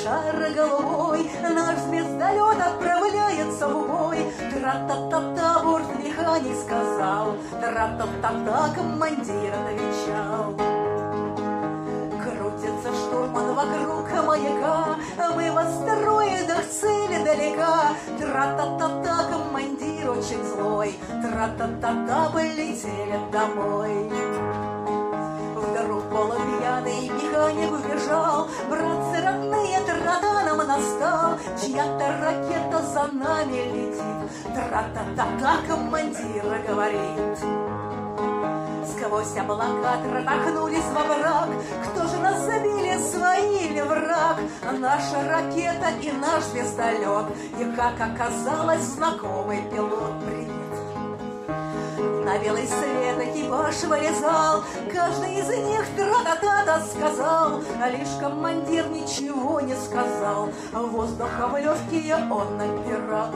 шар голубой, наш звездолет отправляется в бой. Тра-та-та-та, бортмеханик сказал, тра-та-та-та, командир отвечал. Крутится штурман вокруг маяка, мы в астероидах, цели далека. Тра-та-та-та, командир очень злой, тра-та-та-та, полетели домой. Вдруг полупьяный механик убежал, братцы родные, тра-та нам настал, чья-то ракета за нами летит. Тра-та-та-та, командир говорит. Сквозь облака тротахнулись во враг. Кто же нас забили, свои или враг? Наша ракета и наш звездолет, и, как оказалось, знакомый пилот. Привет. На белый свет экипаж вылезал, каждый из них тра-та-та-та сказал, а лишь командир ничего не сказал. Воздуха в легкие он набирал.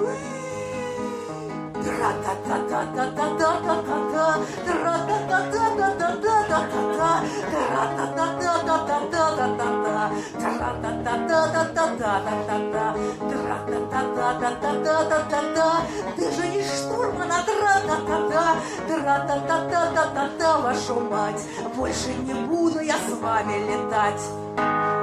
Тра-та-та-та-та-та-та-та-та, тра-та-та-та-та-та-та-та-та, тра-та-та-та-та-та-та-та-та, тра-та-та-та-та-та-та-та-та, тра-та-та-та-та-та-та-та-та. Ты же не штурман, а тра-та-та-та, тра-та-та-та-та-та-та, вашу мать, больше не буду я с вами летать.